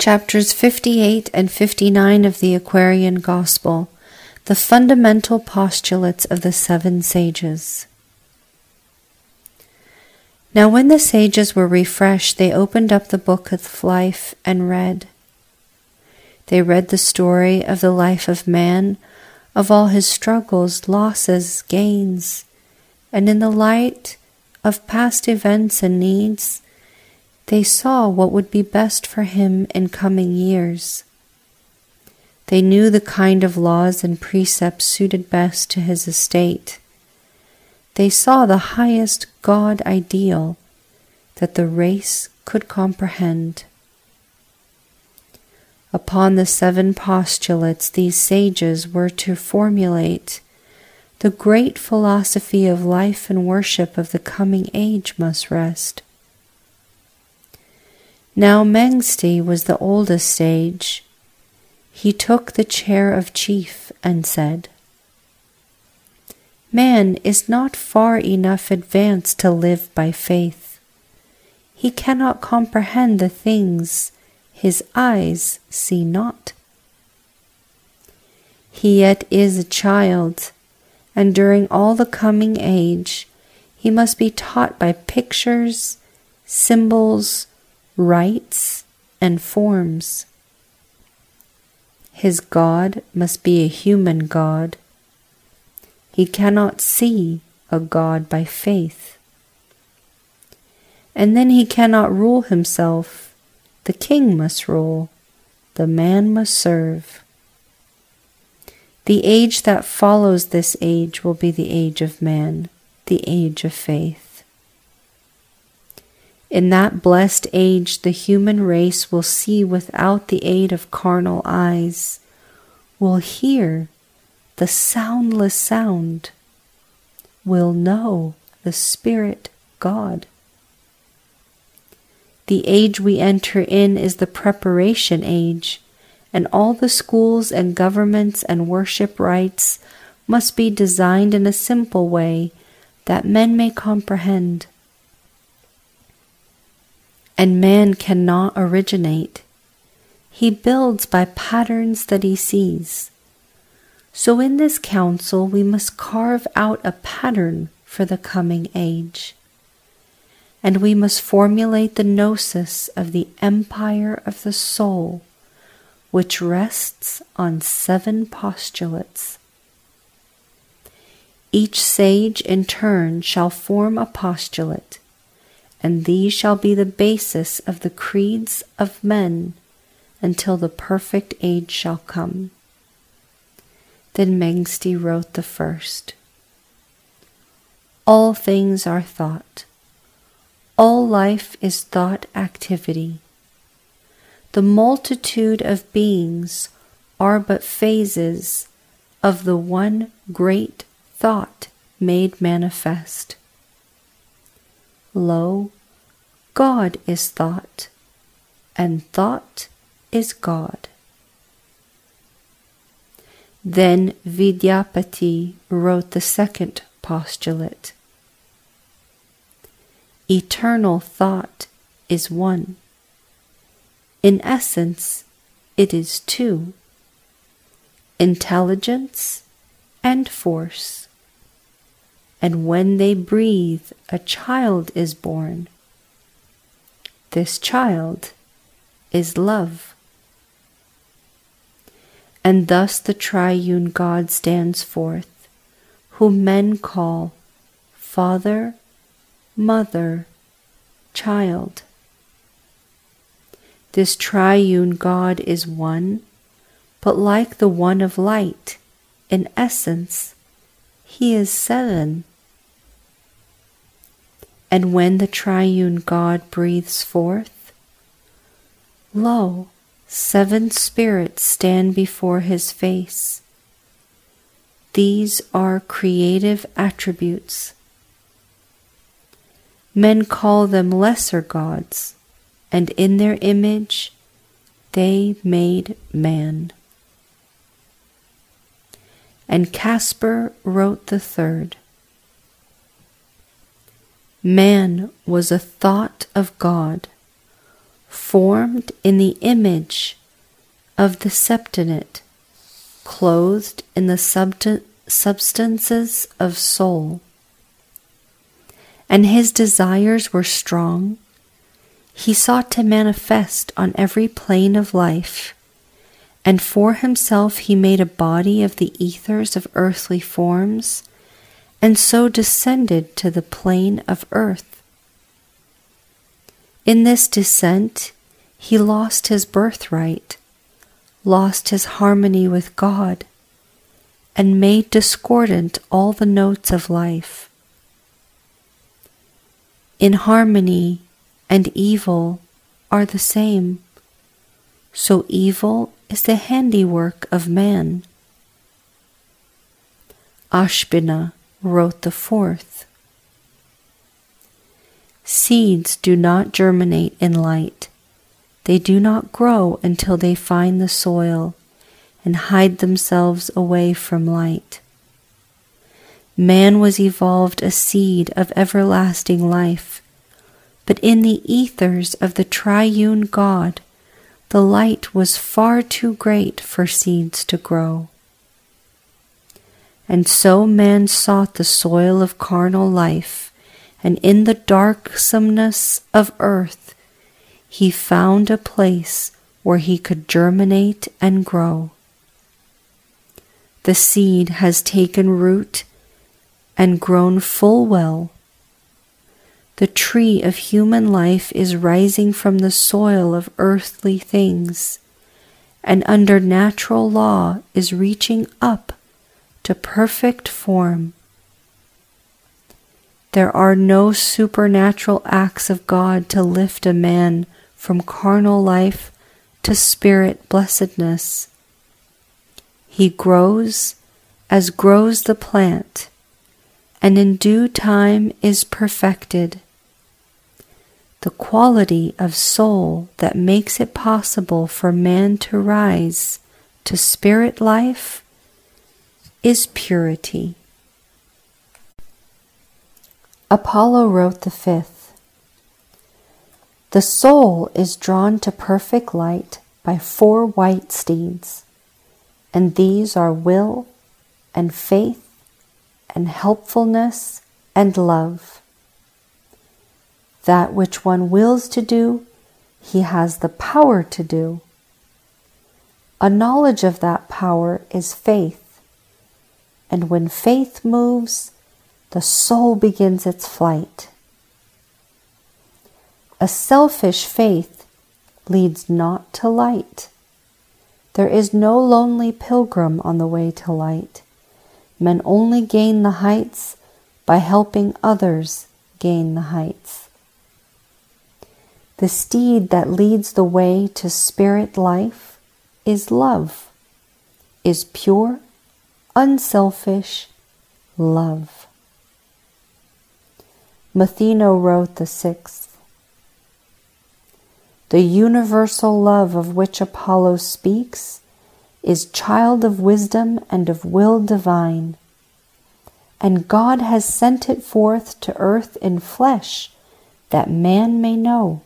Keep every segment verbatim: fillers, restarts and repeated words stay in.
Chapters fifty-eight and fifty-nine of the Aquarian Gospel, the fundamental postulates of the seven sages. Now when the sages were refreshed, they opened up the book of life and read. They read the story of the life of man, of all his struggles, losses, gains, and in the light of past events and needs, they saw what would be best for him in coming years. They knew the kind of laws and precepts suited best to his estate. They saw the highest God ideal that the race could comprehend. Upon the seven postulates these sages were to formulate, the great philosophy of life and worship of the coming age must rest. Now Mengsti was the oldest sage. He took the chair of chief and said, Man is not far enough advanced to live by faith. He cannot comprehend the things his eyes see not. He yet is a child, and during all the coming age he must be taught by pictures, symbols, rites, and forms. His God must be a human God. He cannot see a God by faith. And then he cannot rule himself. The king must rule. The man must serve. The age that follows this age will be the age of man, the age of faith. In that blessed age, the human race will see without the aid of carnal eyes, will hear the soundless sound, will know the Spirit God. The age we enter in is the preparation age, and all the schools and governments and worship rites must be designed in a simple way that men may comprehend. And man cannot originate. He builds by patterns that he sees. So in this council we must carve out a pattern for the coming age. And we must formulate the gnosis of the empire of the soul, which rests on seven postulates. Each sage in turn shall form a postulate, and these shall be the basis of the creeds of men until the perfect age shall come. Then Mengsti wrote the first. All things are thought. All life is thought activity. The multitude of beings are but phases of the one great thought made manifest. Lo, God is thought, and thought is God. Then Vidyapati wrote the second postulate. Eternal thought is one. In essence, it is two. Intelligence and force. And when they breathe, a child is born. This child is love. And thus the triune God stands forth, whom men call Father, Mother, Child. This triune God is one, but like the one of light, in essence, he is seven. And when the triune God breathes forth, lo, seven spirits stand before his face. These are creative attributes. Men call them lesser gods, and in their image they made man. And Caspar wrote the third. Man was a thought of God, formed in the image of the septonate, clothed in the subta- substances of soul. And his desires were strong. He sought to manifest on every plane of life, and for himself he made a body of the ethers of earthly forms, and so descended to the plane of earth. In this descent, he lost his birthright, lost his harmony with God, and made discordant all the notes of life. In harmony and evil are the same, so evil is the handiwork of man. Ashbina wrote the fourth. Seeds do not germinate in light. They do not grow until they find the soil and hide themselves away from light. Man was evolved a seed of everlasting life, but in the ethers of the triune God, the light was far too great for seeds to grow. And so man sought the soil of carnal life, and in the darksomeness of earth, he found a place where he could germinate and grow. The seed has taken root and grown full well. The tree of human life is rising from the soil of earthly things, and under natural law is reaching up to perfect form. There are no supernatural acts of God to lift a man from carnal life to spirit blessedness. He grows as grows the plant, and in due time is perfected. The quality of soul that makes it possible for man to rise to spirit life is purity. Apollo wrote the fifth. The soul is drawn to perfect light by four white steeds, and these are will and faith and helpfulness and love. That which one wills to do, he has the power to do. A knowledge of that power is faith, and when faith moves, the soul begins its flight. A selfish faith leads not to light. There is no lonely pilgrim on the way to light. Men only gain the heights by helping others gain the heights. The steed that leads the way to spirit life is love, is pure, unselfish love. Matheno wrote the sixth. The universal love of which Apollo speaks is child of wisdom and of will divine, and God has sent it forth to earth in flesh that man may know.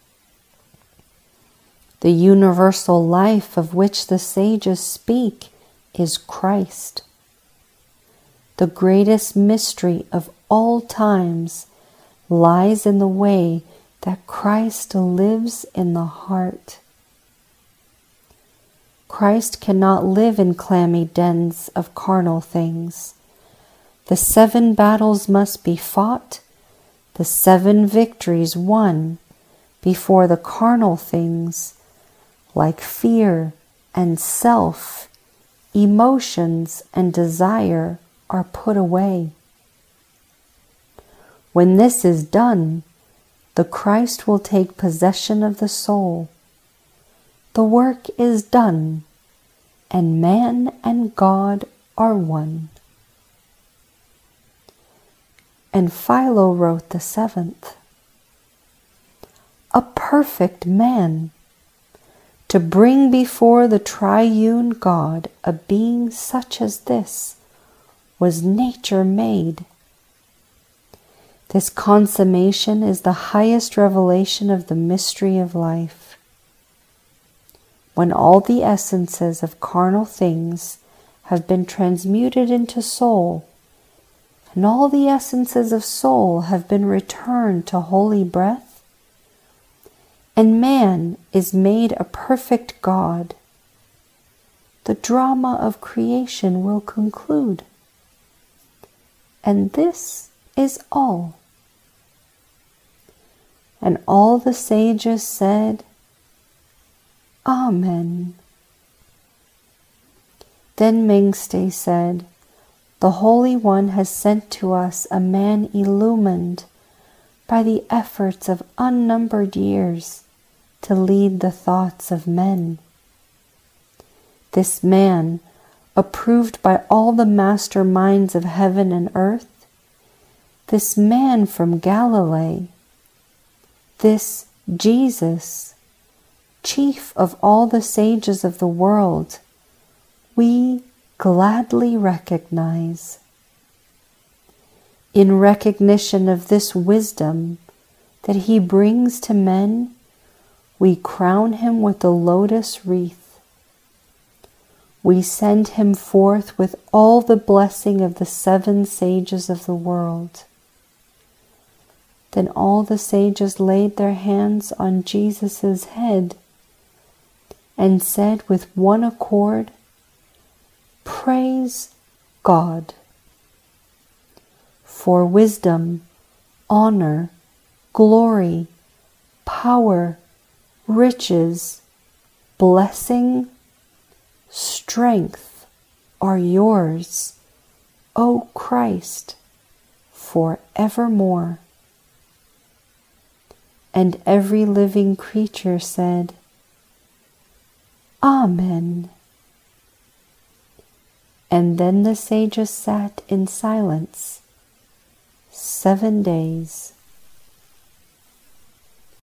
The universal life of which the sages speak is Christ. The greatest mystery of all times lies in the way that Christ lives in the heart. Christ cannot live in clammy dens of carnal things. The seven battles must be fought, the seven victories won, before the carnal things, like fear and self, emotions and desire, are put away. When this is done, the Christ will take possession of the soul. The work is done, and man and God are one. And Philo wrote the seventh. A perfect man, to bring before the triune God a being such as this, was nature made. This consummation is the highest revelation of the mystery of life. when all the essences of carnal things have been transmuted into soul, and all the essences of soul have been returned to holy breath, and man is made a perfect God, the drama of creation will conclude. And this is all. And all the sages said, Amen. Then Mengste said, the Holy One has sent to us a man illumined by the efforts of unnumbered years to lead the thoughts of men. This man, approved by all the master minds of heaven and earth, this man from Galilee, this Jesus, chief of all the sages of the world, we gladly recognize. In recognition of this wisdom that he brings to men, we crown him with the lotus wreath. We send him forth with all the blessing of the seven sages of the world. Then all the sages laid their hands on Jesus' head and said with one accord, Praise God. For wisdom, honor, glory, power, riches, blessing, strength are yours, O Christ, forevermore. And every living creature said, Amen. And then the sages sat in silence seven days.